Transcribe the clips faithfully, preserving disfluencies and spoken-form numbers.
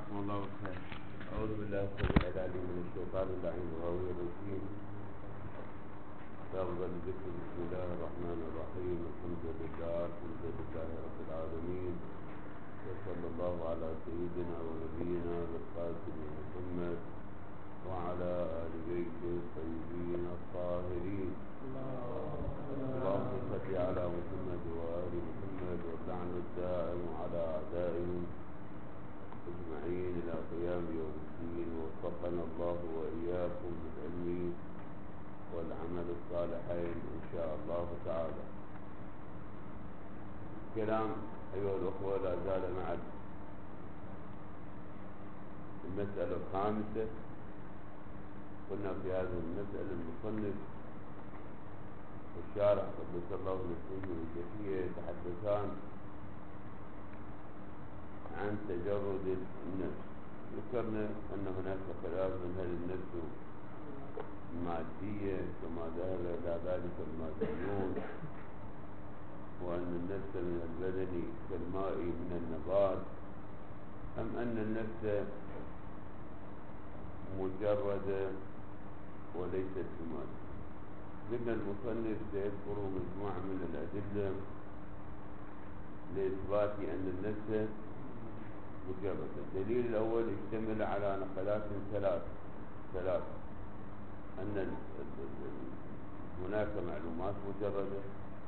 جزاكم الله خير. أعوذ بالله السميع العليم من الشيطان اللعين الغاوي الرجيم. أفضل الذكر بسم الله الرحمن الرحيم. الحمد لله الحمد لله رب العالمين، وصلى الله على سيدنا ونبينا القاسم محمد وعلى آل بيته الطيبين الطاهرين. اللهم صل على محمد وآل محمد، واللعن الدائم على أعدائهم أجمعين إلى قيام يوم الدين. ووفقنا الله وإياكم بالعلم والعمل الصالحين إن شاء الله تعالى. كلام أيها الأخوة لا زال مع المسألة الخامسة. قلنا في هذه المسألة المصنف والشارح قدس الله نفسه والزكية يتحدثان عن تجرد النفس. ذكرنا أن هناك خلاف من هل النفس مادية كما ذهب إلى ذلك الماديون، وأن النفس من البدن كالماء من النبات، أم أن النفس مجردة وليست بمادة. قلنا المصنف سيذكر مجموعة من الأدلة لإثبات أن النفس مجردة. الدليل الأول يشتمل على نقلات ثلاث ثلاث أن هناك معلومات مجردة،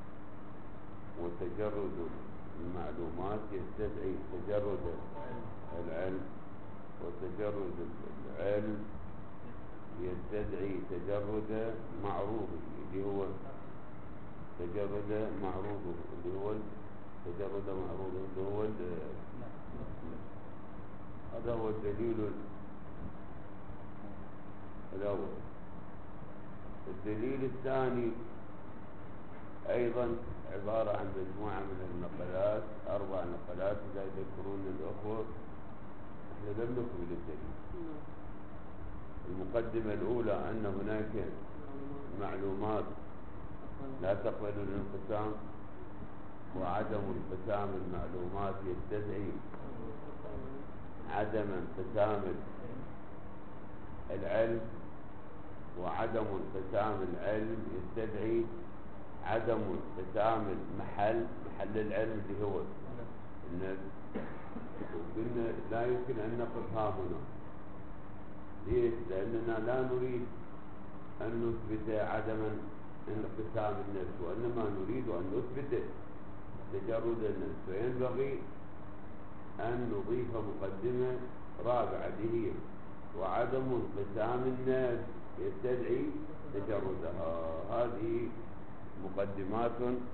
وتجرد المعلومات يستدعي تجرد العلم، وتجرد العلم يستدعي تجرد معروضه اللي هو تجرد معروضه اللي هو تجرد معروضه اللي هو هذا هو الدليل الأول. الدليل الثاني أيضا عبارة عن مجموعة من النقلات، أربع نقلات إذا يذكرون الأخوة. إحنا لم نكمل الدليل. المقدمة الأولى أن هناك معلومات لا تقبل الانقسام، وعدم انقسام المعلومات يستدعي عدم انقسام العلم، وعدم انقسام العلم يستدعي عدم انقسام المحل محل العلم اللي هو النفس. وقلنا لا يمكن أن نقف ها هنا. ليش؟ لأننا لا نريد أن نثبت عدم انقسام النفس، وإنما نريد أن نثبت تجرد النفس. فينبغي أن نضيف مقدمة رابعة اللي هي وعدم انقسام النفس يستدعي تجردها. هذه مقدمات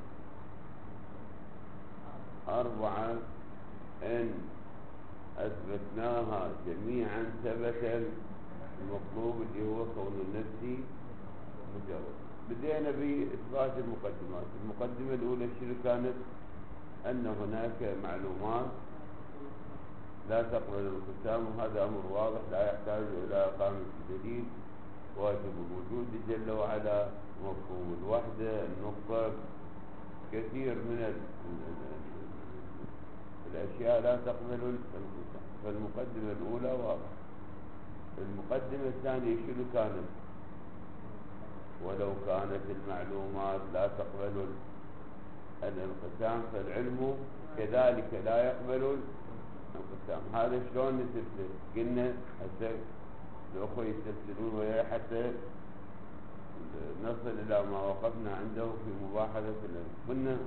أربعة إن أثبتناها جميعا ثبت المطلوب اللي هو كون النفس مجرد. بدينا بإثبات المقدمات. المقدمة الأولى شنو كانت؟ أن هناك معلومات لا تقبل الانقسام، وهذا أمر واضح لا يحتاج إلى إقامة دليل. واجب الوجود جل وعلا، مفهوم الوحدة، النقطة، كثير من ال ال ال الأشياء لا تقبل الانقسام. فالمقدمة الأولى واضحة. المقدمة الثانية شنو كانت؟ ولو كانت المعلومات لا تقبل الانقسام فالعلم كذلك لا يقبل الانقسام. هذا شلون نستفسر؟ قلنا هسه الأخوة يستفسرون وياي حتى نصل إلى ما وقفنا عنده في مباحثة العلم. قلنا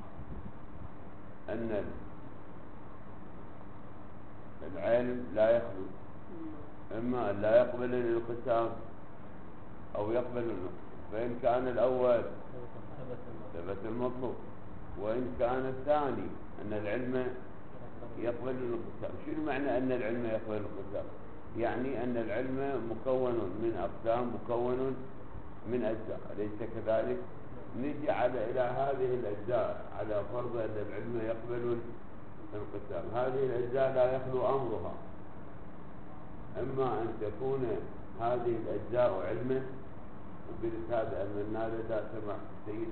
أن العلم لا يخلو، إما أن لا يقبل الانقسام أو يقبل الانقسام. فإن كان الأول ثبت المطلوب، وإن كان الثاني أن العلم يقبل الانقسام. شنو معنى أن العلم يقبل الانقسام؟ يعني أن العلم مكون من أقسام، مكون من أجزاء، أليس كذلك؟ نجي على إلى هذه الأجزاء على فرض أن العلم يقبل الانقسام. هذه الأجزاء لا يخلو أمرها، إما أن تكون هذه الأجزاء علما، وقلت هذا أمنا لدى سمع السيد،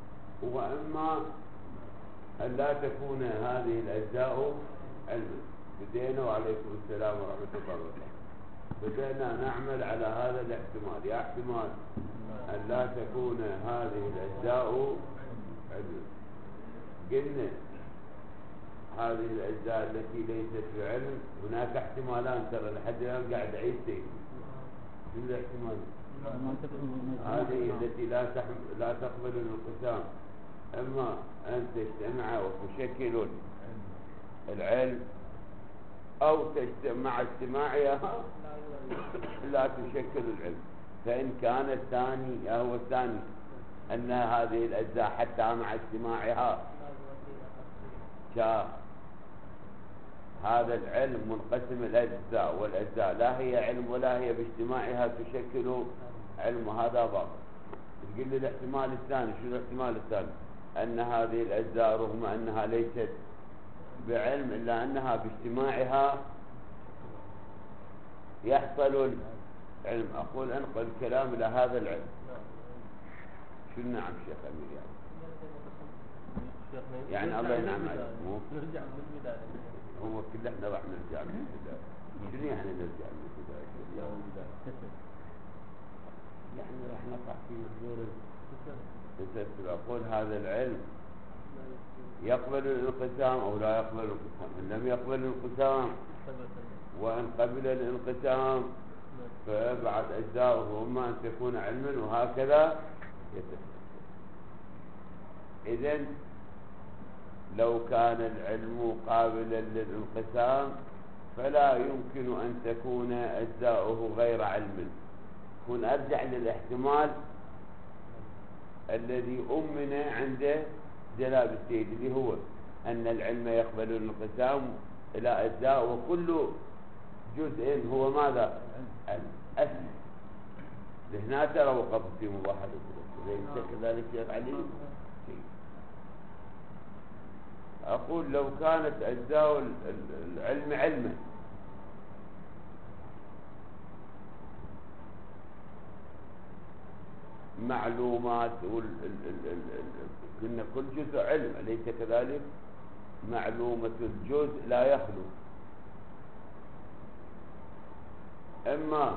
وإما أن لا تكون هذه الأجزاء علما. بدينا وعليكم السلام ورحمة الله وبركاته. بدأنا نعمل على هذا الاحتمال. يا احتمال أن لا تكون هذه الأجزاء علم. قلنا هذه الأجزاء التي ليست في علم هناك احتمالان، ترى لحد الآن قاعد أعيد شيء. شو الاحتمال؟ هذه التي لا تحم... لا تقبل الانقسام، اما ان تجتمع وتشكل العلم، او تجتمع اجتماعها لا تشكل العلم. فان كان الثاني هو الثاني ان هذه الاجزاء حتى مع اجتماعها شاء هذا العلم منقسم الاجزاء، والاجزاء لا هي علم ولا هي باجتماعها تشكل علم، هذا باطل. تقول لي الاحتمال الثاني، شو الاحتمال الثاني؟ ان هذه الاجزاء رغم انها ليست بعلم الا انها باجتماعها يحصل العلم. اقول انقل الكلام الى هذا العلم. شو نعم شيخ امير يعني؟ يعني الله ينعم عليك. نرجع من البدايه. هو كل احنا راح نرجع من البدايه. شنو يعني نرجع من البدايه؟ يعني راح نقع في محظور التسلسل. اقول هذا العلم يقبل الانقسام او لا يقبل الانقسام. ان لم يقبل الانقسام وان قبل الانقسام فبعد اجزاؤه اما ان تكون علما وهكذا يتسلسل. اذن لو كان العلم قابلا للانقسام فلا يمكن ان تكون اجزاؤه غير علم. كن ارجع للاحتمال الذي امن عنده جلال السيد، اللي هو ان العلم يقبل الانقسام الى اجزاء وكل جزء هو ماذا؟ الاسم. لهنا ترى وقف في مباحثه ليس كذلك يا علي. اقول لو كانت اجزاء العلم علما معلومات، قلنا كل جزء علم أليس كذلك؟ معلومة الجزء لا يخلو. اما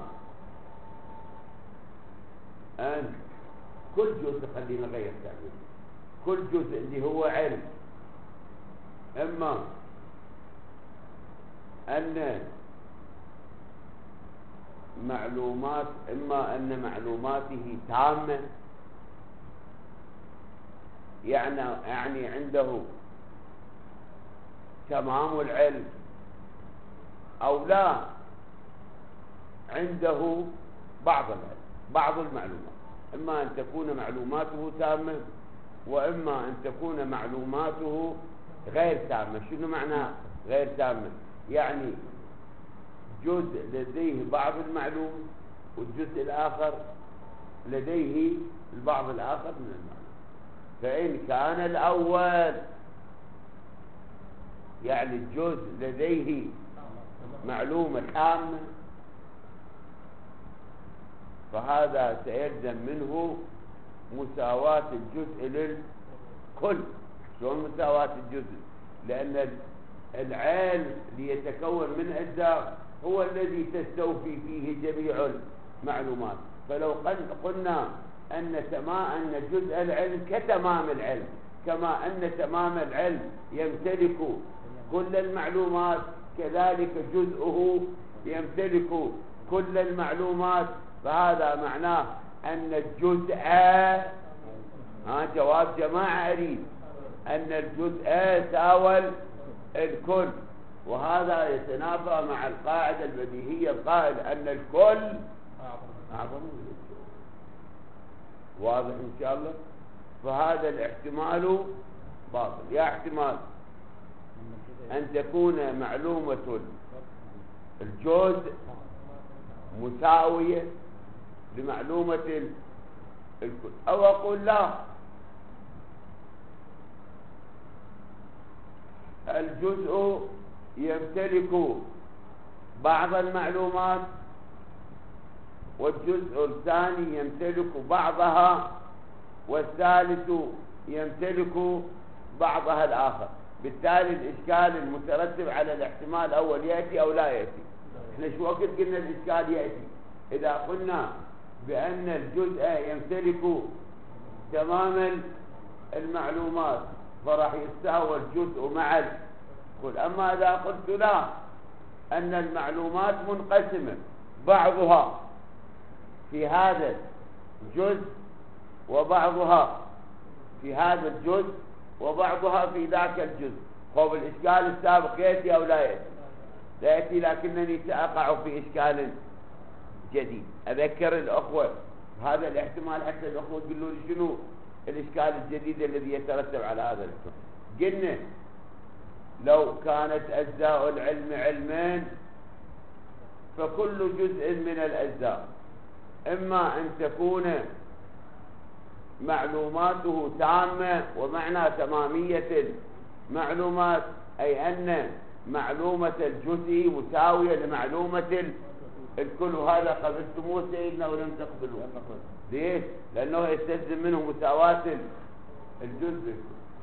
ان كل جزء، خلينا نغير تعبير، كل جزء اللي هو علم، اما ان معلومات اما ان معلوماته تامه، يعني يعني عنده تمام العلم، او لا عنده بعض العلم بعض المعلومات. اما ان تكون معلوماته تامه واما ان تكون معلوماته غير تامه. شنو معنى غير تامه؟ يعني جزء لديه بعض المعلوم والجزء الآخر لديه البعض الآخر من المعلوم. فإن كان الأول يعني الجزء لديه معلومة تامة فهذا سيلزم منه مساواة الجزء للكل. شلون مساواة الجزء؟ لأن العلم ليتكون من أجزاء هو الذي تستوفي فيه جميع المعلومات. فلو قلنا أن تمام أن جزء العلم كتمام العلم، كما أن تمام العلم يمتلك كل المعلومات كذلك جزءه يمتلك كل المعلومات، فهذا معناه أن الجزء ها جواب جماعة أريد أن الجزء ساوى الكل، وهذا يتنافى مع القاعدة البديهية القائل أن الكل أعظم من الجزء. واضح إن شاء الله؟ فهذا الاحتمال باطل. يا احتمال أن تكون معلومة الجزء مساوية لمعلومة الكل، أو أقول لا، الجزء يمتلك بعض المعلومات والجزء الثاني يمتلك بعضها والثالث يمتلك بعضها الآخر. بالتالي الإشكال المترتب على الاحتمال الأول يأتي أو لا يأتي. احنا شو وقت قلنا الإشكال يأتي؟ إذا قلنا بأن الجزء يمتلك تمام المعلومات فراح يستوى الجزء مع الكل. أما إذا قلت لا، أن المعلومات منقسمة، بعضها في هذا الجزء وبعضها في هذا الجزء وبعضها في ذاك الجزء، هو الإشكال السابق يأتي أو لا يأتي؟ لا يأتي، لكنني سأقع في إشكال جديد. أذكر الأخوة هذا الاحتمال حتى الأخوة يقولوا لي شنو الإشكال الجديد الذي يترتب على هذا الاحتمال. قلنا لو كانت أجزاء العلم علمين فكل جزء من الأجزاء إما أن تكون معلوماته تامة، ومعنى تمامية المعلومات أي أن معلومة الجزء مساوية لمعلومة الكل. وهذا قبلتموه سيدنا ولم تقبلوه. ليش؟ لأنه يستلزم منه مساواة الجزء.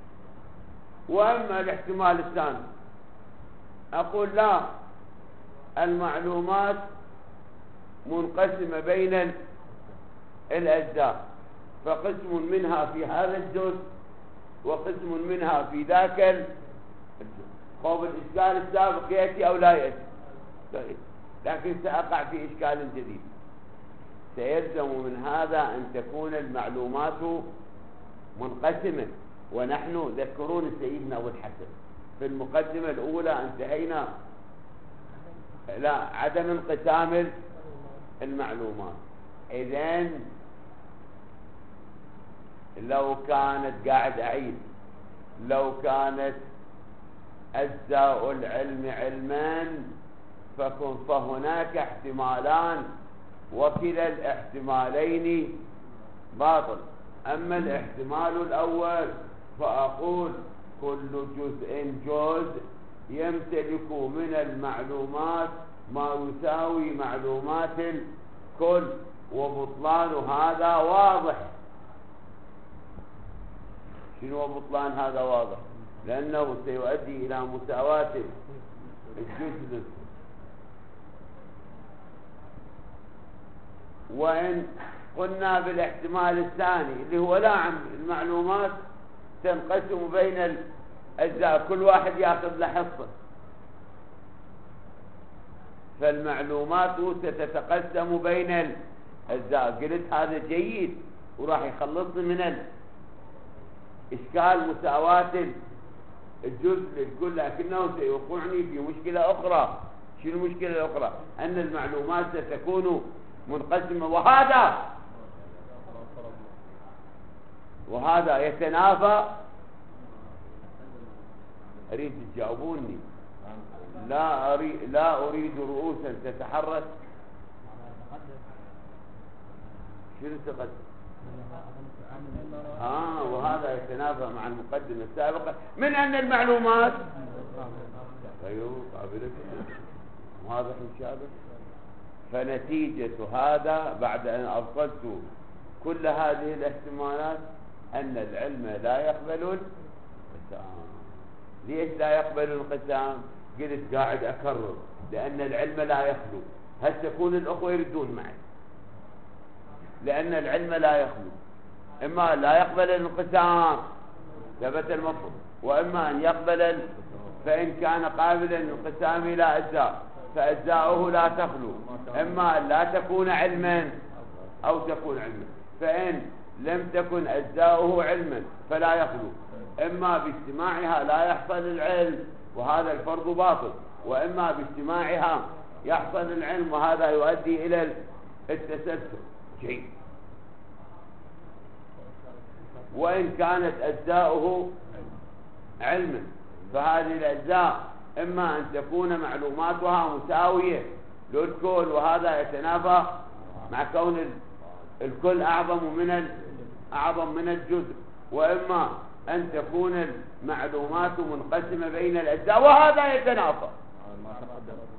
وأما الاحتمال الثاني أقول لا، المعلومات منقسمة بين الأجزاء، فقسم منها في هذا الجزء وقسم منها في ذاك الجزء. هو الإشكال السابق يأتي أو لا يأتي؟ لكن سأقع في إشكال جديد. سيلزم من هذا أن تكون المعلومات منقسمة. ونحن ذكرون سيدنا أبو الحسن في المقدمة الأولى انتهينا لا عدم انقسام المعلومات. إذن لو كانت قاعد أعيد لو كانت أجزاء العلم علمان فكن فهناك احتمالان وكلا الاحتمالين باطل. أما الاحتمال الأول فأقول كل جزء جزء يمتلك من المعلومات ما يساوي معلومات الكل، وبطلان هذا واضح. شنو بطلان هذا واضح؟ لأنه سيؤدي إلى مساواة الجزء. وإن قلنا بالاحتمال الثاني اللي هو لا عم المعلومات تنقسم بين الأجزاء، كل واحد يأخذ له حصة، فالمعلومات ستتقسم بين الأجزاء. قلت هذا جيد وراح يخلصني من إشكال مساواة الجزء للكل، لكنه سيوقعني في مشكلة أخرى. شنو المشكلة الأخرى؟ أن المعلومات ستكون منقسمة، وهذا وهذا يتنافى. أريد تجاوبوني. لا أريد لا أريد رؤوسا تتحرك. شنو تقدم؟ آه وهذا يتنافى مع المقدمة السابقة من أن المعلومات أيوه قابلة واضح مشابه. فنتيجة هذا بعد أن أبطلت كل هذه الاحتمالات أن العلم لا يقبل الانقسام. ليش لا يقبل الانقسام؟ قلت قاعد أكرر لأن العلم لا يخلو. هل تكون الأخوة يردون معي؟ لأن العلم لا يخلو، إما لا يقبل الانقسام ثبت المفروض، وإما أن يقبل، فإن كان قابلا للانقسام إلى أجزاء فأجزاؤه لا تخلو، إما أن لا تكون علما أو تكون علما. فإن لم تكن أجزاؤه علما فلا يخلو، إما باجتماعها لا يحصل العلم وهذا الفرض باطل، وإما باجتماعها يحصل العلم وهذا يؤدي إلى التسلسل. جيد. وإن كانت أجزاؤه علما فهذه الأجزاء إما أن تكون معلوماتها مساوية للكل وهذا يتنافى مع كون الكل أعظم من أعظم من الجزء، وإما أن تكون المعلومات منقسمة بين الأجزاء وهذا يتنافى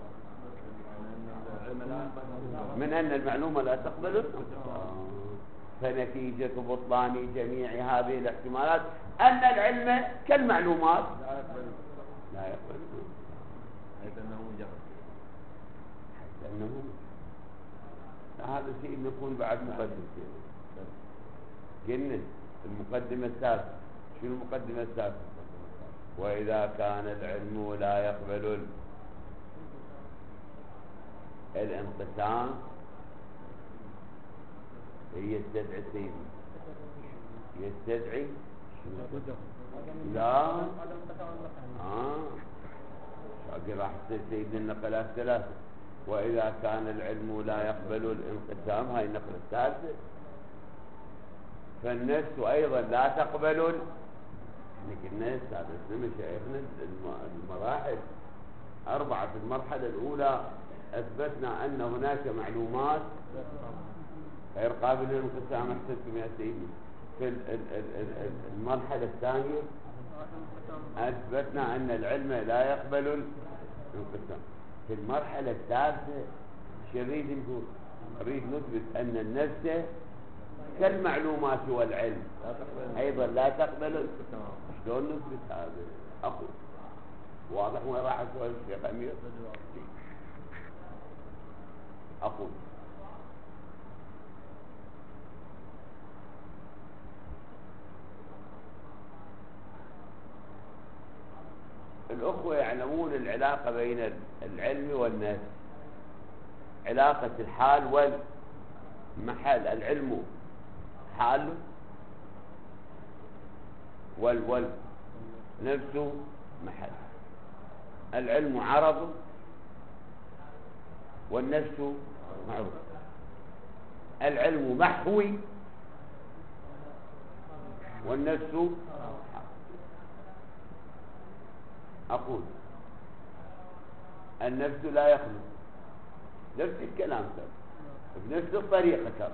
من أن المعلومة لا تقبل الانقسام. فنتيجة بطلان جميع هذه الاحتمالات أن العلم كالمعلومات لا يقبل حيث أنه مجرد حيث أنه هذا شيء نكون بعد مقدم قلنا المقدمة الثالثة. شو المقدمة الثالثة؟ وإذا كان العلم لا يقبل الانقسام يستدعي سيدي يستدعي لا اه شاقي راح تصير سيد النقلات ثلاثة. وإذا كان العلم لا يقبل الانقسام هاي النقلة الثالثة. فالنفس أيضا لا تقبل احنا قلنا هذا مشايخنا المراحل أربعة. في المرحلة الأولى أثبتنا أن هناك معلومات غير قابلة للانقسام. أحسنتم يا سيدي. في المرحلة الثانية أثبتنا أن العلم لا يقبل الانقسام. في المرحلة الثالثة شو نريد نقول؟ نريد نثبت أن النفس كالمعلومات والعلم أيضا لا تقبل الانقسام. شلون نثبت هذا؟ أقول واضح وين راح أسأل الشيخ أمير؟ أقول الأخوة يعلمون العلاقة بين العلم والنفس، علاقة الحال والمحل. العلم حال والول نفسه محل. العلم عرض والنفس معروف. العلم محوي والنفس أقول النفس لا يخلو. نفس الكلام ترى بنفس الطريقة ترى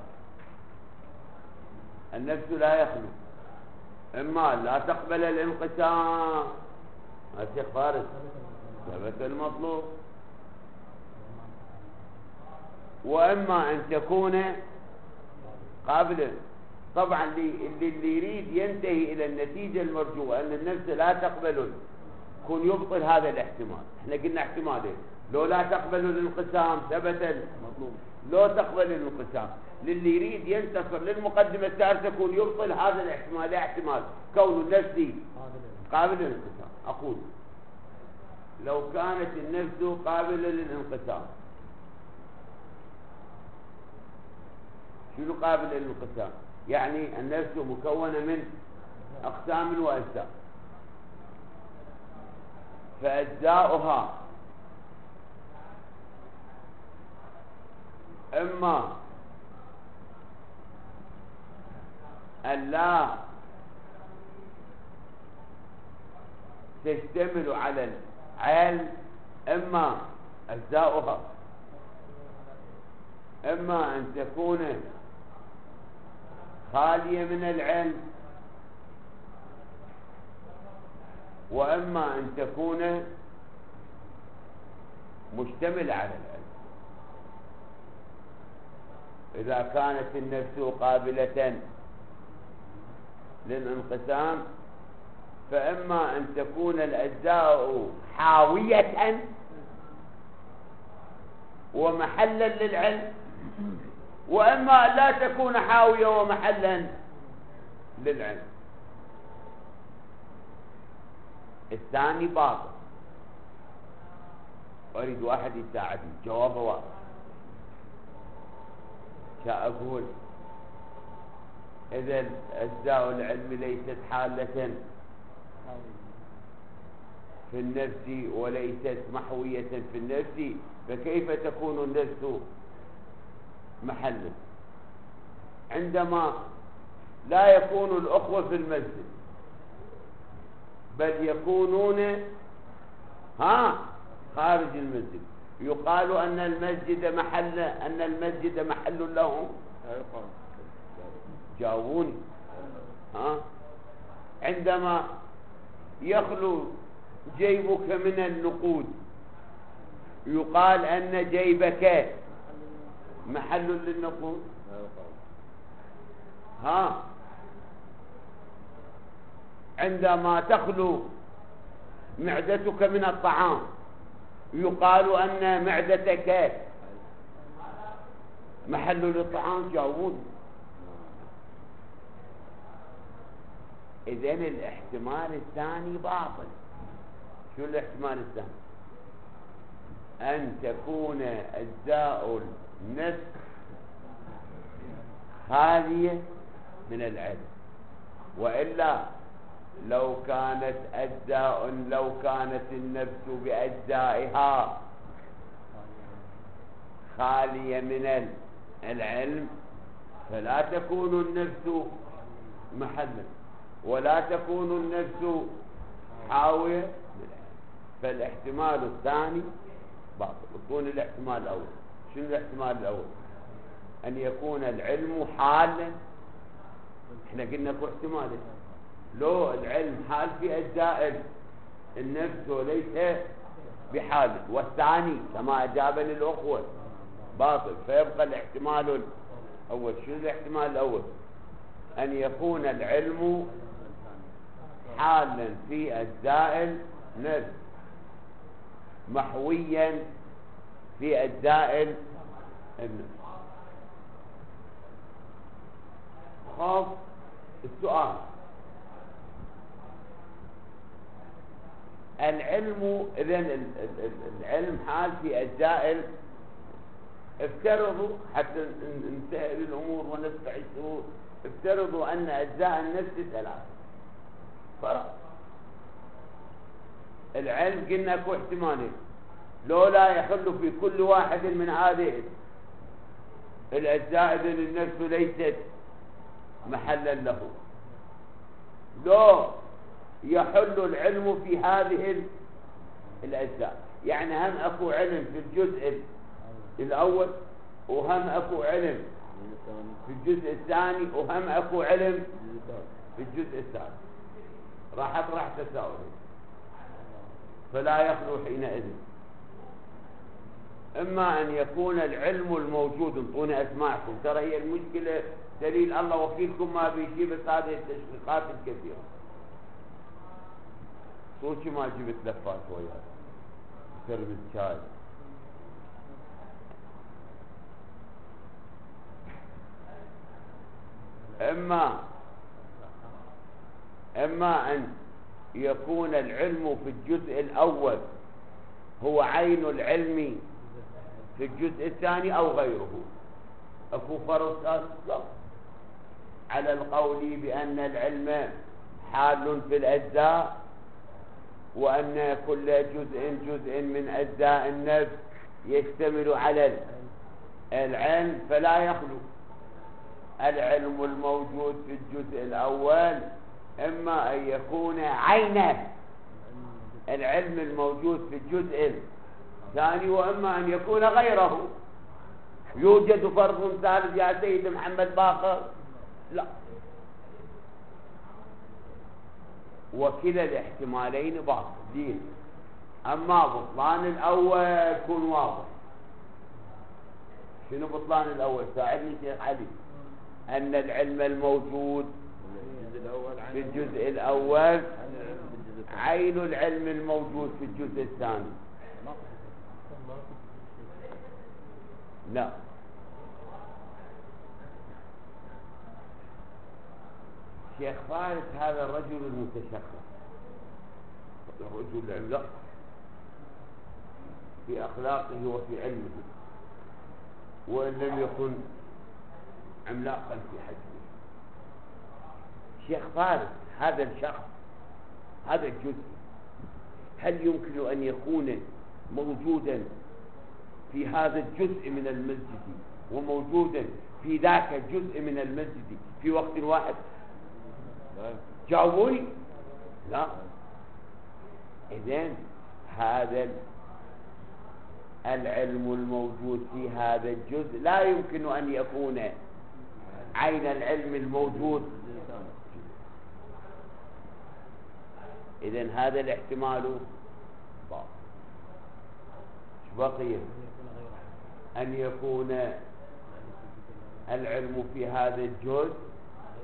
النفس لا يخلو. إما لا تقبل الانقسام ما شيخ فارس ثبت المطلوب، وإما أن تكون قابلة. طبعا اللي, اللي يريد ينتهي إلى النتيجة المرجوة أن النفس لا تقبل يكون يبطل هذا الاحتمال. احنا قلنا احتمالين، لو لا تقبل الانقسام ثبت المطلوب، لو تقبل الانقسام. للي يريد ينتصر للمقدمة الثالثة يكون يبطل هذا الاحتمال. لا احتمال كون النفس قابل للانقسام. أقول لو كانت النفس قابلة للانقسام. شنو قابل للانقسام؟ يعني النفس مكونة من أقسام وأجزاء، فأجزاؤها إما أن لا تشتمل على العلم، إما أجزاؤها إما أن تكون خالية من العلم، وإما أن تكون مشتملة على العلم. إذا كانت النفس قابلة للانقسام فإما أن تكون الأجزاء حاوية ومحلا للعلم، وإما أن لا تكون حاوية ومحلا للعلم. الثاني باطل. أريد واحد يساعدني جوابه واضح. سأقول إذا أجزاء العلم ليست حالة في النفس وليست محوية في النفس، فكيف تكون النفس محلا عندما لا يكون الأخوة في المسجد بل يكونون ها خارج المسجد؟ يقال أن المسجد محل أن المسجد محل لهم. جاوبوني. ها عندما يخلو جيبك من النقود يقال أن جيبك محل للنقود؟ ها عندما تخلو معدتك من الطعام يقال أن معدتك محل للطعام. جاوبوني. إذن الاحتمال الثاني باطل. شو الاحتمال الثاني؟ أن تكون أجزاء النفس خالية من العلم، وإلا لو كانت أجزاء لو كانت النفس بأجزائها خالية من العلم فلا تكون النفس محلا، ولا تكون النفس حاوية. فالاحتمال الثاني باطل. يكون الاحتمال الأول. شنو الاحتمال الأول؟ أن يكون العلم حالا. احنا قلنا كو احتمالين، لو العلم حال في أجزاء النفس وليس بحال، والثاني كما أجابني الأخوة باطل. فيبقى الاحتمال الأول. شنو الاحتمال الأول؟ أن يكون العلم حالا في أجزاء النفس محويا في أجزاء النفس. خاف السؤال، العلم إذن العلم حال في أجزاء، افترضوا حتى ننتهي الأمور ونسبح الشهور، افترضوا أن أجزاء النفس ثلاثة فرق. العلم قلنا كو احتمالين، لو لا يحل في كل واحد من هذه الأجزاء إذن النفس ليست محلا له، لو يحل العلم في هذه الأجزاء. يعني هم أكو علم في الجزء الأول، وهم أكو علم في الجزء الثاني، وهم أكو علم في الجزء الثالث. راح أطرح تساؤل، فلا يخلو حينئذ إما أن يكون العلم الموجود. انطوني أسمعكم، ترى هي المشكلة دليل الله وكيلكم ما بيجيب هذه التشقيقات الكثيرة. صوتي ما جبت لفات وياك ترمي الشاي. إما إما أن يكون العلم في الجزء الأول هو عين العلم في الجزء الثاني أو غيره. أكو فرص أصلا على القول بأن العلم حال في الأجزاء، وأن كل جزء جزء من أجزاء النفس يشتمل على العلم، فلا يخلو العلم الموجود في الجزء الأول إما أن يكون عينه العلم الموجود في الجزء الثاني، وإما أن يكون غيره. يوجد فرض ثالث يا سيد محمد باقر؟ لا. وكلا الاحتمالين باطلين. أما بطلان الأول يكون واضح. شنو بطلان الأول؟ ساعدني شيخ علي. أن العلم الموجود في الجزء الأول عين العلم الموجود في الجزء الثاني. لا، شيخ فارس هذا الرجل المتشخص، الرجل العملاق في أخلاقه وفي علمه، وإن لم يكن عملاقا في حجمه. شيخ فارس هذا الشخص، هذا الجزء، هل يمكن أن يكون موجودا في هذا الجزء من المسجد وموجودا في ذاك الجزء من المسجد في وقت واحد؟ جاوبوني. لا. إذن هذا العلم الموجود في هذا الجزء لا يمكن أن يكون عين العلم الموجود. إذن هذا الاحتمال باطل. بقي أن يكون العلم في هذا الجزء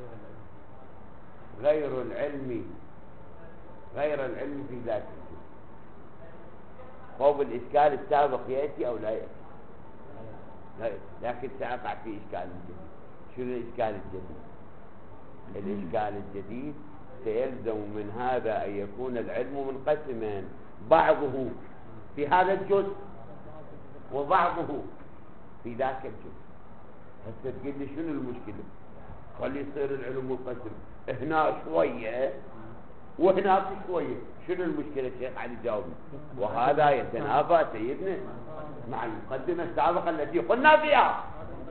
غير العلم غير العلم في ذات الجزء. فوق الإشكال السابق يأتي أو لا يأتي؟ لا يأتي، لكن سيقع في إشكال جديد. شنو الإشكال الجديد؟ الإشكال الجديد سيلزم من هذا أن يكون العلم منقسما، بعضه في هذا الجزء وبعضه في ذاك الجزء. هسه تقول لي شنو المشكلة؟ خلي يصير العلم منقسم هنا شوية وهناك شوية، شنو المشكلة الشيخ علي جاوبني؟ وهذا يتنافى سيدنا مع المقدمة السابقة التي قلنا فيها.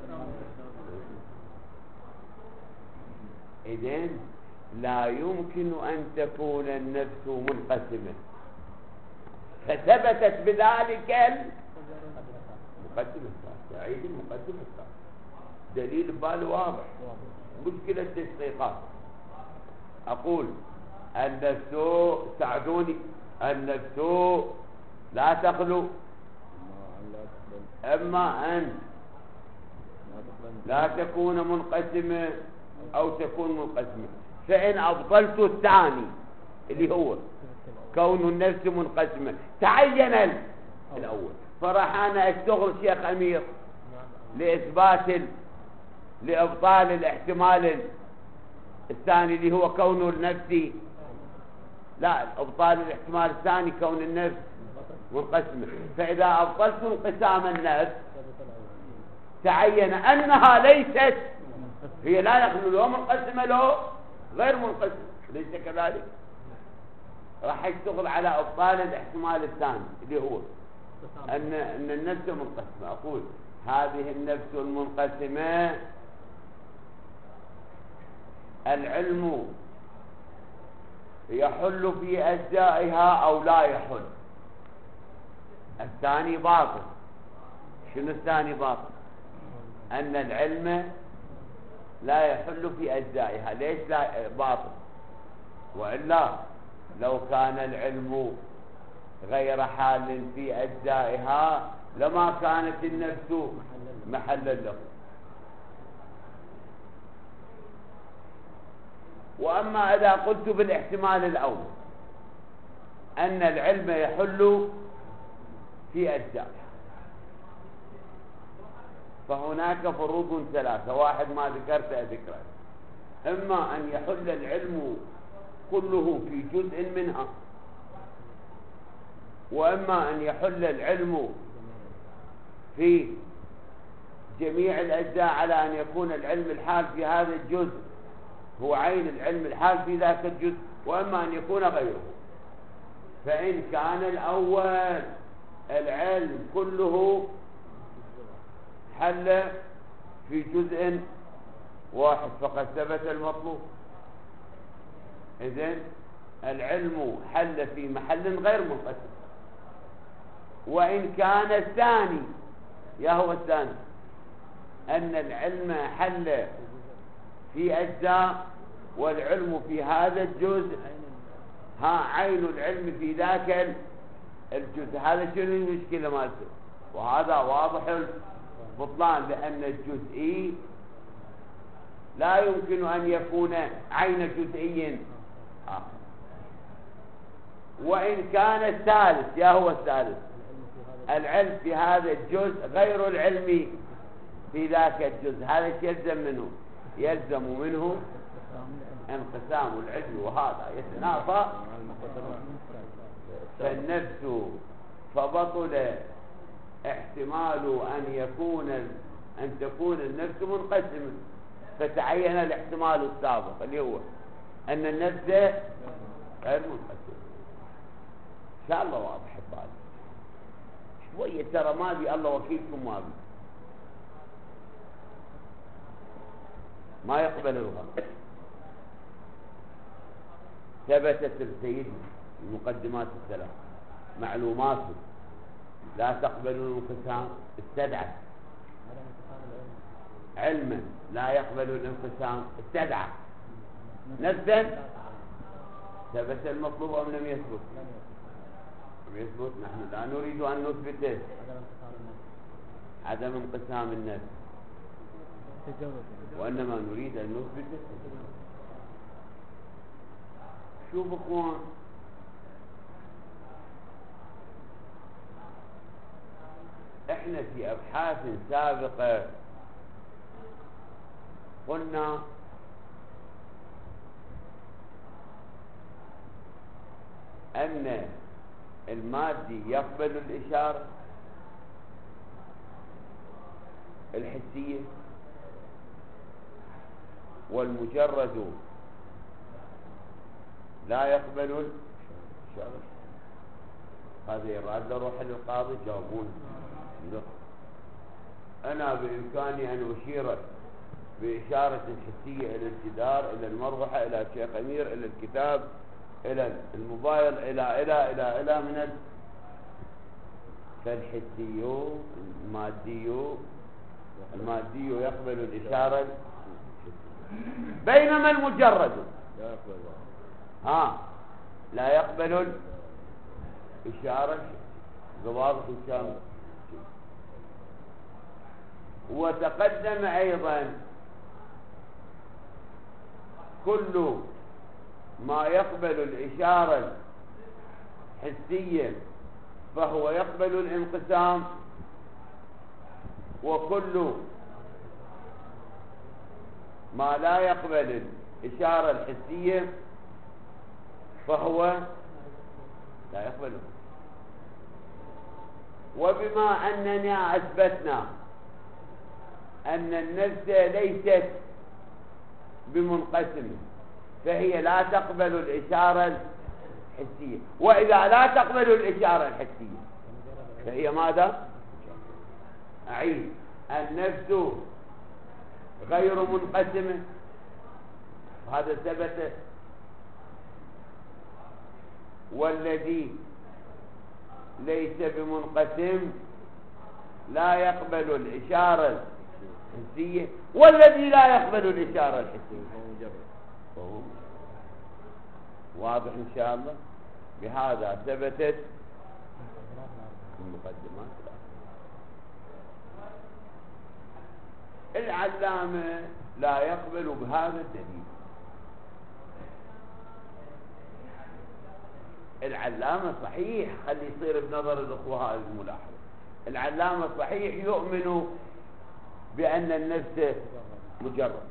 إذن لا يمكن أن تكون النفس منقسمة، فثبتت بذلك المقدمة الثالثة. أعيد المقدمة الثالثة، دليل بال واضح، مشكلة تشقيقات. أقول النفس، ساعدوني، النفس لا تخلو، أما أن لا تكون منقسمة أو تكون منقسمة. فإن أبطلت الثاني اللي هو كون النفس منقسمة تعين الأول، فراح أنا أشتغل شيخ أمير لإثبات لإبطال الاحتمال الثاني اللي هو كون النفس، لا، إبطال الاحتمال الثاني كون النفس منقسمة. فإذا أبطلت انقسام النفس تعين أنها ليست، هي لا يخلو له منقسمة له غير منقسمة، ليس كذلك؟ راح يشتغل على ابطال الاحتمال الثاني اللي هو ان ان النفس منقسمه. اقول هذه النفس المنقسمه العلم يحل في اجزائها او لا يحل. الثاني باطل. شنو الثاني باطل؟ ان العلم لا يحل في اجزائها. ليش لا باطل؟ والا لو كان العلم غير حال في أجزائها لما كانت النفس محلا له. وأما إذا قلت بالاحتمال الأول أن العلم يحل في أجزائها، فهناك فروض ثلاثة، واحد ما ذكرتها ذكرا: إما أن يحل العلم كله في جزء منها، وإما أن يحل العلم في جميع الأجزاء، على أن يكون العلم الحال في هذا الجزء هو عين العلم الحال في ذاك الجزء، وإما أن يكون غيره. فإن كان الأول العلم كله حل في جزء واحد فقد ثبت المطلوب. إذن العلم حل في محل غير منقسم. وإن كان الثاني، يا هو الثاني، أن العلم حل في أجزاء والعلم في هذا الجزء، ها عين العلم في ذاك الجزء، هذا شنو المشكلة مالته؟ وهذا واضح البطلان، لأن الجزئي لا يمكن أن يكون عين جزئي آخر. وإن كان الثالث، يا هو الثالث، العلم في هذا الجزء غير العلم في ذاك الجزء، هذا يلزم منه يلزم منه انقسام العلم، وهذا يتنافى. فالنفس فبطل احتمال أن يكون أن تكون النفس منقسمة، فتعين الاحتمال السابق اللي هو أن النفس غير منقسمة. إن شاء الله واضح البال شوية، ترى ما بي الله وكيلكم، ما بي ما يقبل الغلط. ثبتت سيدنا المقدمات الثلاث معلومات لا تقبل الانقسام، استدعى علما لا يقبل الانقسام، استدعى نفسا. ثبت المطلوب أم لم يثبت؟ لم يثبت. نحن لا نريد أن نثبت عدم انقسام النفس، وإنما نريد أن نثبت شوف اخوان، احنا في ابحاث سابقة قلنا ان المادي يقبل الاشارة الحسية والمجرد لا يقبل الإشارة. هذا يراد روح للقاضي جاوبون. أنا بإمكاني أن أشير بإشارة حسية إلى الجدار، إلى المروحة، إلى الشيخ أمير، إلى الكتاب، إلى الموبايل، إلى إلى إلى إلى من ال... فالحسي المادي المادي يقبل الإشارة، بينما المجرد لا يقبل ها لا يقبل الإشارة. ضوابط الشام. وتقدم أيضا كل ما يقبل الإشارة الحسية فهو يقبل الانقسام، وكل ما لا يقبل الإشارة الحسية فهو لا يقبله. وبما أننا أثبتنا أن النفس ليست بمنقسمة فهي لا تقبل الإشارة الحسية، وإذا لا تقبل الإشارة الحسية فهي ماذا؟ أعيد، النفس غير منقسمة، هذا ثبت. والذي ليس بمنقسم لا يقبل الإشارة الحسية، والذي لا يقبل الإشارة الحسية فهو واضح إن شاء الله. بهذا ثبتت المقدمات. العلامة لا يقبل بهذا الدليل. العلامة صحيح، خلي يصير بنظر الأخوة هذه الملاحظة، العلامة صحيح يؤمن بأن النفس مجرد،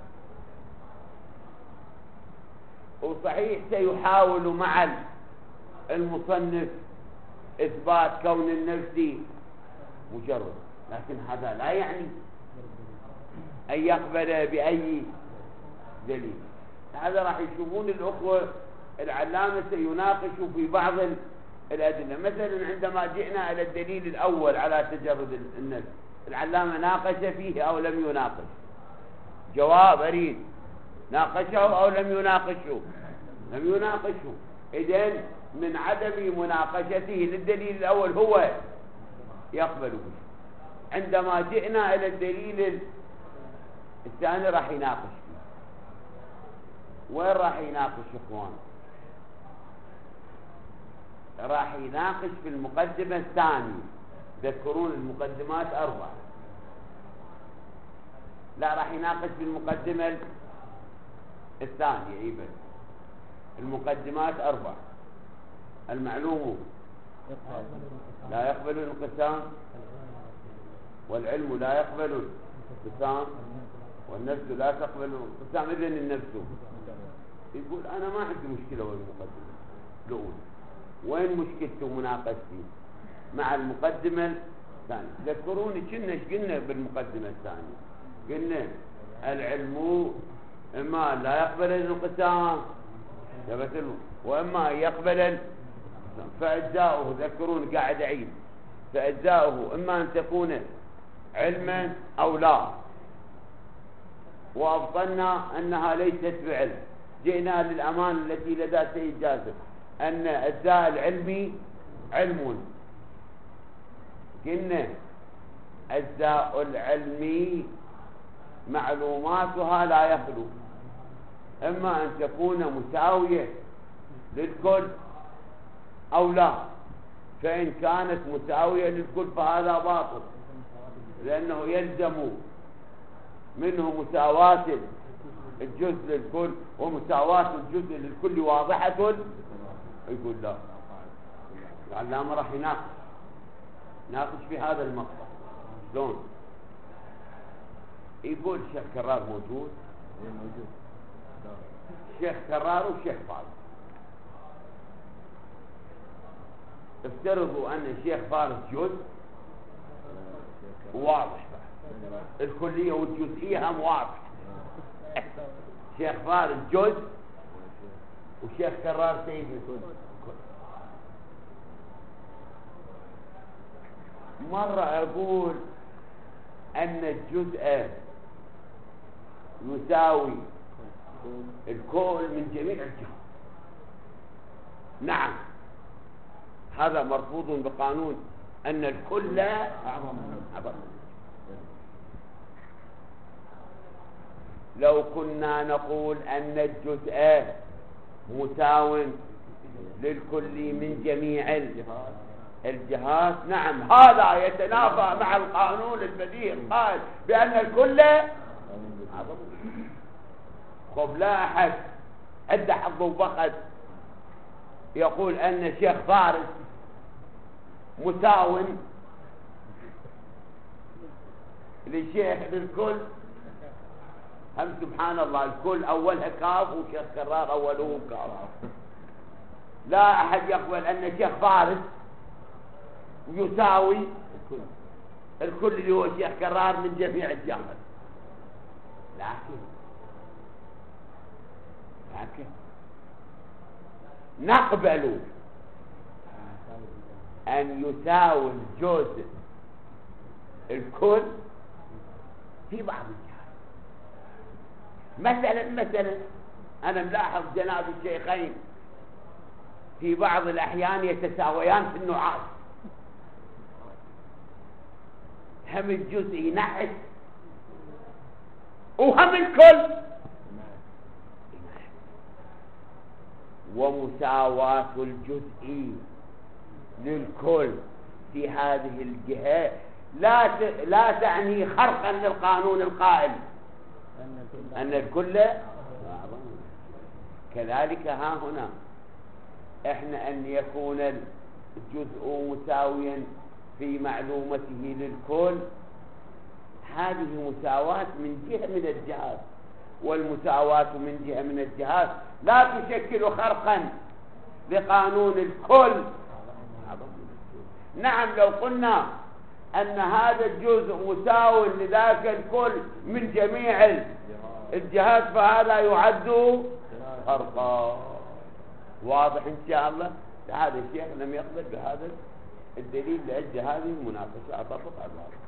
وصحيح سيحاول مع المصنف إثبات كون النفس مجرد، لكن هذا لا يعني أن يقبل بأي دليل. هذا راح يشوفون الأخوة العلامة سيناقش في بعض الأدلة. مثلا عندما جئنا إلى الدليل الأول على تجرد النفس، العلامة ناقش فيه أو لم يناقش؟ جواب أريد، ناقشه أو لم يناقشه؟ لم يناقشه. إذن من عدم مناقشته للدليل الأول هو يقبل به. عندما جئنا إلى الدليل الثاني راح يناقش فيه. وين راح يناقش إخوان؟ راح يناقش في المقدمة الثانية. تذكرون المقدمات أربعة، لا راح يناقش في المقدمة الثانية. إيبا المقدمات أربعة. المعلوم لا يقبل الانقسام، والعلم لا يقبل الانقسام، والنفس لا تقبل الانقسام. إذن النفس يقول أنا ما عندي مشكلة والمقدمة الأولى. وين مشكلته مناقشتي مع المقدمة الثانية؟ تذكروني كنا ايش قلنا بالمقدمة الثانية؟ قلنا العلم إما لا يقبل الانقسام وإما يقبل فأجزاؤه. تذكرون قاعد أعيد، فأجزاؤه إما أن تكون علما أو لا، وأبطلنا أنها ليست بعلم. جئنا للأمان التي لدى سيد جاسر أن أجزاء العلمي علم. قلنا أجزاء العلم معلوماتها لا يخلو، إما أن تكون مساوية للكل أو لا. فإن كانت مساوية للكل فهذا باطل، لأنه يلزم منه مساواة الجزء للكل ومساواة الجزء للكل واضحة، يقول لا، العلامة راح يناقش ناقش في هذا المقطع. شلون؟ يقول الشيخ كرار موجود؟ ايه موجود. الشيخ كرار والشيخ فارس. افترضوا ان الشيخ فارس جزء واضح بقى، الكلية والجزئية هم واضح. الشيخ فارس جزء والشيخ كرار سيد الكل. مرة أقول أن الجزء يساوي الكل من جميع الجهات. نعم، هذا مرفوض بقانون أن الكل أعظم من لو كنا نقول أن الجزء مساو للكل من جميع الجهات، نعم، هذا يتنافى مع القانون البديهي القائل بأن الكل أعظم. خب لا أحد عنده حظ وفقد يقول أن الشيخ فارس مساو للشيخ للكل. هم سبحان الله الكل أولها كاف وشيخ كرار أوله كاف. لا أحد يقبل أن الشيخ فارس يساوي الكل اللي هو الشيخ كرار من جميع الجهات. لكن لكن نقبل أن يساوي الجزء الكل في بعض الجهات. مثلا مثلا أنا ملاحظ جناب الشيخين في بعض الأحيان يتساويان في النعاس، هم الجزء ينعس وهم الكل. ومساواة الجزء للكل في هذه الجهة لا لا تعني خرقا للقانون القائل أن الكل أعظم. كذلك ها هنا احنا أن يكون الجزء مساويا في معلومته للكل، هذه مساواة من جهة من الجهات، والمساواة من جهة من الجهات لا تشكل خرقا لقانون الكل. نعم، لو قلنا أن هذا الجزء مساو لذاك الكل من جميع الجهات فهذا يعد خرقا. واضح إن شاء الله؟ هذا الشيخ لم يقبل بهذا الدليل لأجل هذه المناقشة. أطبق على هذا.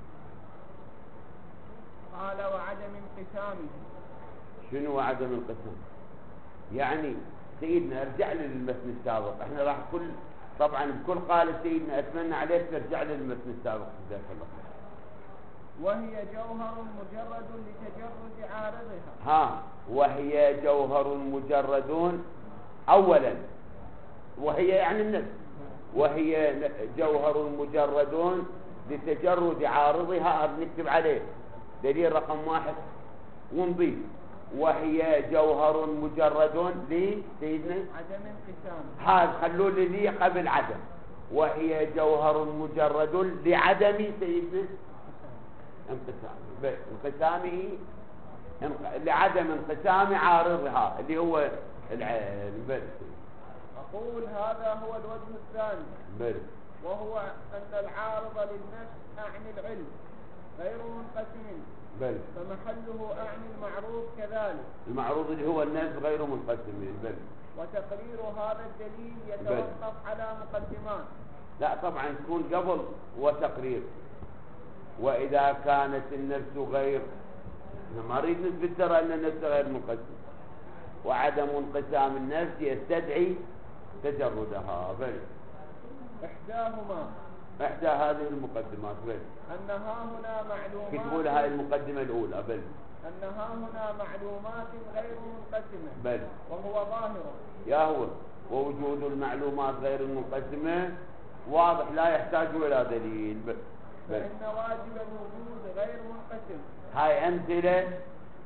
قال وعدم انقسامه. شنو عدم القسم؟ يعني سيدنا ارجع لي للمتن السابق. احنا راح كل طبعا بكل قال سيدنا اتمنى عليك ترجع لي للمتن السابق. جزاك الله خير. وهي جوهر مجرد لتجرد عارضها. ها، وهي جوهر مجرد اولا، وهي يعني النفس، وهي جوهر مجرد لتجرد عارضها. نكتب عليه دليل رقم واحد ونضيف وهي جوهر مجرد لسيدنا عدم انقسام. هذا خلوا لي لي قبل عدم. وهي جوهر مجرد لعدم سيدنا انقسام انقسامه لعدم انقسام عارضها اللي هو البر. أقول هذا هو الوجه الثاني بر. وهو أن العارض للنفس أعني العلم غير منقسم، بل فمحله أعني المعروض كذلك. المعروض اللي هو النفس غير منقسم. بل وتقرير هذا الدليل يتوقف على مقدمات. لا طبعا تكون قبل وتقرير. وإذا كانت النفس غير، ما نريد نثبت ترى أن النفس غير منقسم، وعدم انقسام النفس يستدعي تجردها. بل إحداهما إحدى هذه المقدمات. بل أنها هنا معلومات كتبوا لها المقدمة الأولى. بل أنها هنا معلومات غير منقسمة. بل وهو ظاهر. يا هو ووجود المعلومات غير المنقسمة واضح لا يحتاج إلى دليل. بل فإن واجب الوجود غير منقسم. هاي أمثلة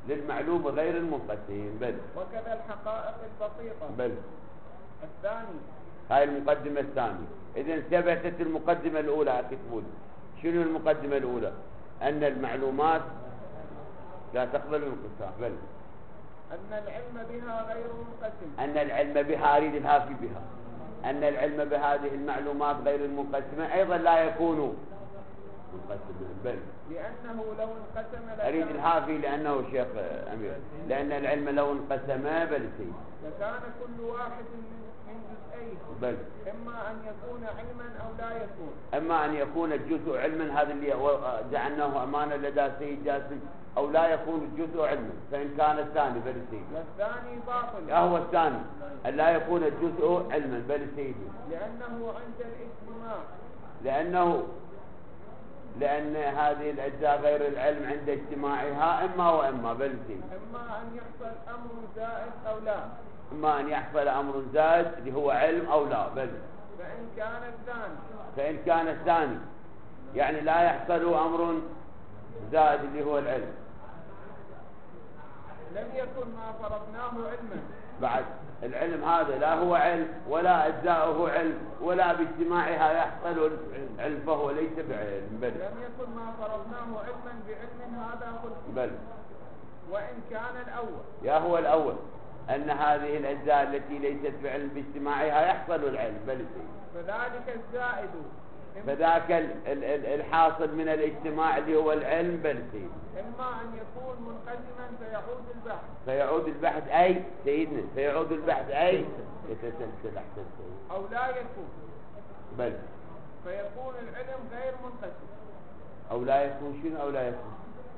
للمعلوم غير المنقسم. بل وكذا الحقائق البسيطة. بل الثاني هاي المقدمة الثانية. إذا ثبتت المقدمة الأولى أكتبون. شنو المقدمة الأولى؟ أن المعلومات لا تقبل الانقسام. بل أن العلم بها غير منقسم. أن العلم بها أريد الهافي بها أن العلم بهذه المعلومات غير المنقسمة أيضا لا يكون منقسما. بل لأنه لو انقسم لكان أريد الهافي لأنه شيخ أمير لأن العلم لو انقسم بل سيد لكان كل واحد من من جزئيه بل إما أن يكون علما أو لا يكون. أما أن يكون الجزء علما هذا اللي جعلناه أمانة لدى سيد جاسم أو لا يكون الجزء علما فإن كان الثاني بل سيد. والثاني باطل. هو الثاني أن لا يكون الجزء علما بل سيد لأنه عند الاجتماع لأنه لأن هذه الأجزاء غير العلم عند اجتماعها إما وإما بل سيد. إما أن يحصل أمر زائد أو لا. إما أن يحصل أمر زائد اللي هو علم أو لا. بل فإن كان الثاني فإن كان الثاني يعني لا يحصل أمر زائد اللي هو العلم لم يكن ما فرضناه علما. بعد العلم هذا لا هو علم ولا أجزاؤه علم ولا باجتماعها يحصل العلم فهو ليس بعلم. بل لم يكن ما فرضناه علما بعلم هذا خلق. بل وإن كان الأول يا هو الأول أن هذه الأجزاء التي ليست بعلم باجتماعها يحصل العلم. بل فذلك الزائد فذاك ال- ال- الحاصل من الاجتماع اللي هو العلم بل سيد. إما أن يكون منقسما فيعود البحث. فيعود البحث أي سيدنا فيعود البحث أي يتسلسل أحسن سيد. أو لا يكون بل فيكون العلم غير منقسم. أو لا يكون شنو أو لا يكون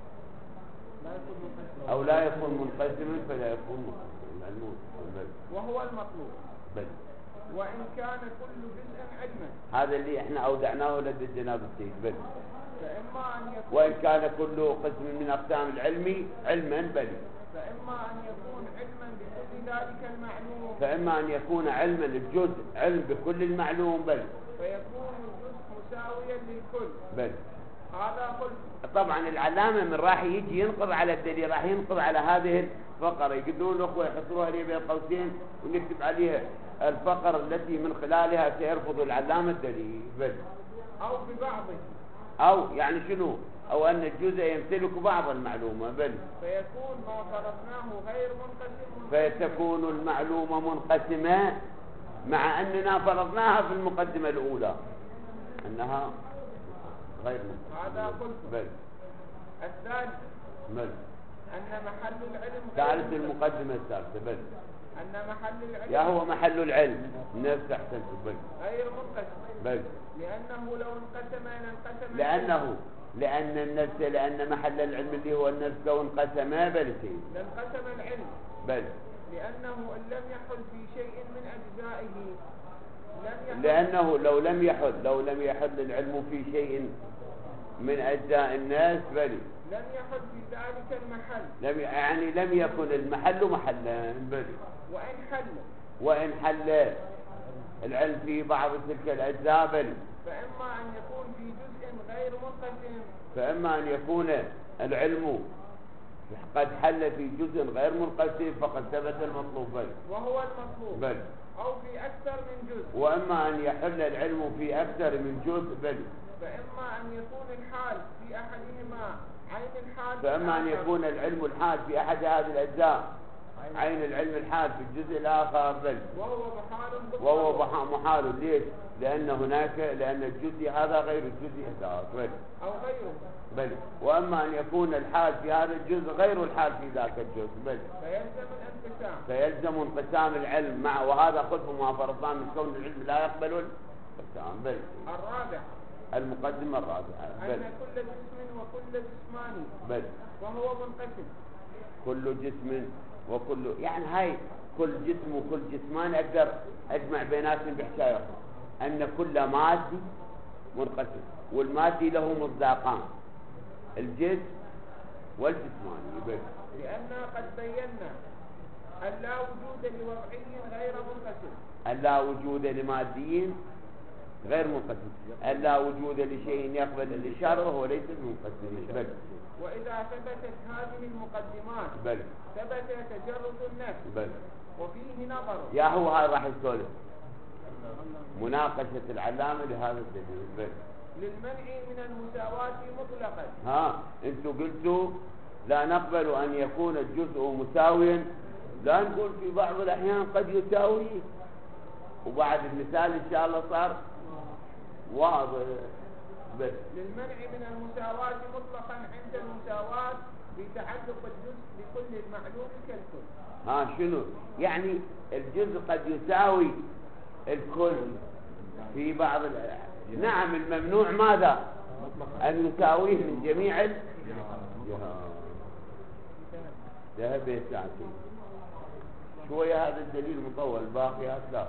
لا يكون منقسم. أو لا يكون منقسما فلا يكون منقسما المعلوم. بل وهو المطلوب. بل وإن كان كل جزء علما هذا اللي احنا أودعناه لدى جناب السيد. بل فإما أن يكون وإن كان كل قسم من أقسام العلم علما بل فإما أن يكون علما بكل ذلك المعلوم فإما أن يكون علما الجزء علم بكل المعلوم بل فيكون الجزء مساويا للكل. بل هذا قلت. طبعا العلامة من راح يجي ينقض على الدليل راح ينقض على هذه الفقرة يقدرون الأخوة يحصروها لي بين قوسين ونكتب عليها الفقرة التي من خلالها سيرفض العلامة الدليل. بل أو ببعضه أو يعني شنو أو أن الجزء يمتلك بعض المعلومة. بل فيكون ما فرضناه غير منقسم. فتكون المعلومة منقسمة مع أننا فرضناها في المقدمة الأولى أنها غير منقسمة. هذا قلت. بل الثالث بل أن محل العلم غير ثالث منقسم. المقدمة الثالثة. بل أن محل العلم يا هو محل العلم نفس أحسنت. بل غير منقسم. بل لأنه لو انقسم لانقسم لأنه لأن النفس لأن محل العلم اللي هو النفس لو انقسم بل سيد. لانقسم العلم. بل لأنه إن لم يحل في شيء من أجزائه لم يحل لأنه لو لم يحل لو لم يحل العلم في شيء من أجزاء الناس بل لم يحل في ذلك المحل. لم يعني لم يكن المحل محلا. بل وإن حل وإن حل العلم في بعض تلك الأجزاء بل فإما أن يكون في جزء غير منقسم فإما أن يكون العلم قد حل في جزء غير منقسم فقد ثبت المطلوب. بل وهو المطلوب. بل أو في أكثر من جزء. وإما أن يحل العلم في أكثر من جزء. بل فإما أن يكون الحال في أحدهما عين الحال في فإما أن الآخر. يكون العلم الحال في أحد هذه الأجزاء عين العلم الحال في الجزء الآخر. بل وهو محال بالطبع. وهو بح- محال. ليش؟ لأن هناك لأن الجزء هذا غير الجزء ذاك. بل أو غيره. بل وأما أن يكون الحال في هذا الجزء غير الحال في ذاك الجزء. بل فيلزم الانقسام. فيلزم انقسام العلم مع وهذا خلف ما فرضناه من كون العلم لا يقبل الانقسام. بل الرابع المقدمة الرابعة. بل أن كل جسم وكل جسمان بل وهو منقسم. كل جسم وكل يعني هاي كل جسم وكل جسمان أقدر أجمع بيناتهم بحكاية أن كل مادي منقسم والمادي له مصداقان الجسم والجسماني. بل لأننا قد بينا أن لا وجود لوضعي غير منقسم. أن لا وجود لماديين غير منقسم. ألا وجود لشيء يقبل الإشارة وهو ليس بمنقسم. بل وإذا ثبتت هذه المقدمات بل ثبت تجرد النفس. بل وفيه نظر. يا هو هاي راح يسولف مناقشة العلامة لهذا الدليل. بل للمنع من المساواة مطلقا. ها انتوا قلتوا لا نقبل أن يكون الجزء مساويا، لا نقول في بعض الأحيان قد يساوي، وبعد المثال إن شاء الله صار واضح. بس للمنع من المساواة مطلقا عند المساواة بتعلق الجزء بكل المعلوم كالكل. ها شنو يعني الجزء قد يساوي الكل في بعض ال... نعم الممنوع ماذا أن يساويه من جميع ال... ذهب يساعتين شوية. هذا الدليل مطول، باقيات لا.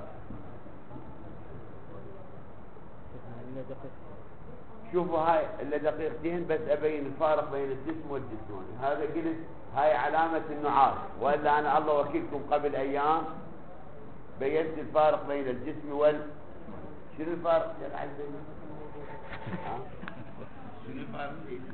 شوفوا هاي إلا دقيقتين بس أبين الفارق بين الجسم والجسماني. هذا قلت هاي علامة النعاس، وإلا أنا الله وكيلكم قبل أيام بينت الفارق بين الجسم وال شنو الفارق يا عزيزي؟ شنو الفارق؟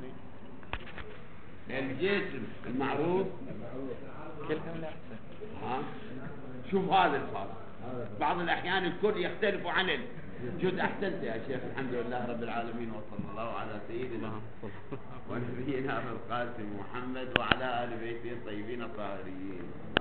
الجسم المعروف كلهم ها. شوف هذا الفارق. بعض الأحيان الكل يختلف عن الجزء. أحسنت يا شيخ، الحمد لله رب العالمين، وصلى الله على سيدنا ونبينا القاسم محمد وعلى آل بيته الطيبين الطاهرين.